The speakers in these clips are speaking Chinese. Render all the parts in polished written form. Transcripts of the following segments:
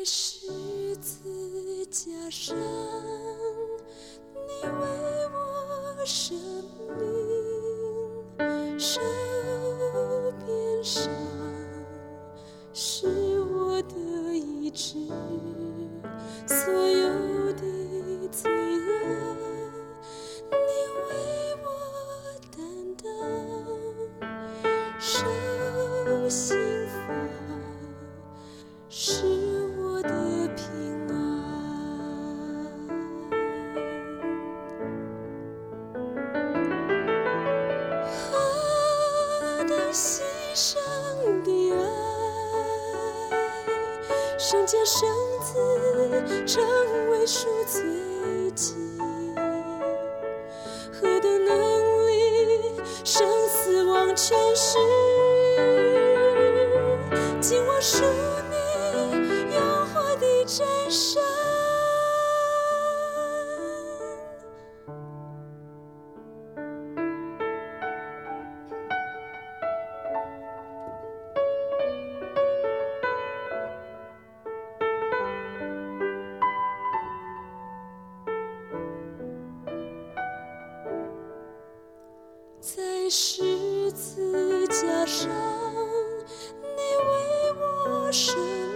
十字架上，你为我舍命，受鞭伤是我的医治，所有的罪恶你为我担当，受刑罚是我的平安。何等牺牲的爱，圣洁圣子成为赎罪祭，何等能力，生死亡权势，尽我属你永活的真神。在十字架上，你为我舍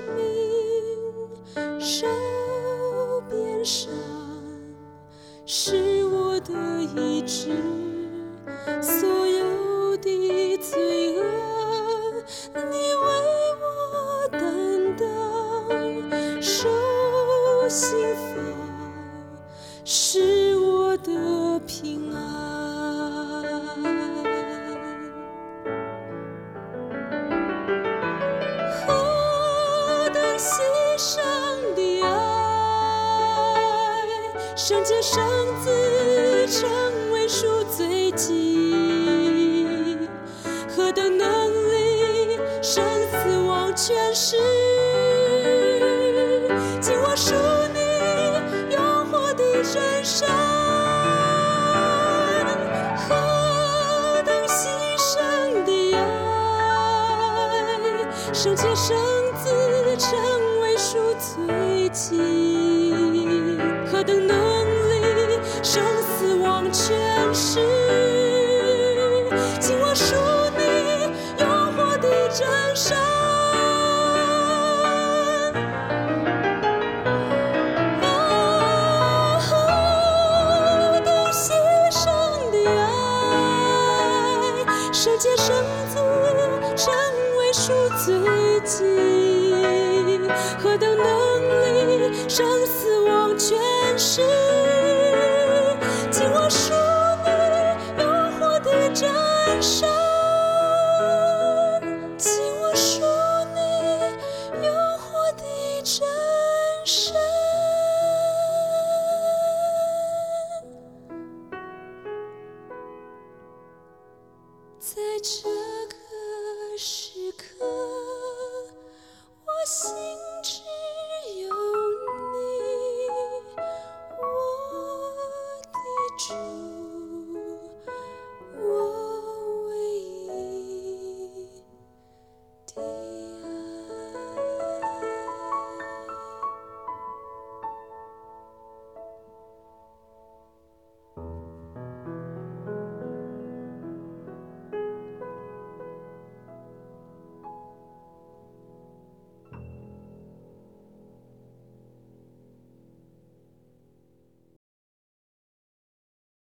命，受鞭伤是我的医治，所有的罪恶你为我担当，受刑罚是我的平安。牺牲的爱，圣洁圣子成为赎罪祭，何等能力，生死亡权势，尽我属你永活的真神。何等牺牲的爱，圣洁圣子成为赎罪祭，何等能力，生死亡权势，尽我属你永活的真神。何等牺牲的爱，圣洁圣子成为赎罪祭，何等能力，生死亡权势，尽我属你永活的真神，尽我属你永活的真神。在这个时刻，我心只有你，我的主。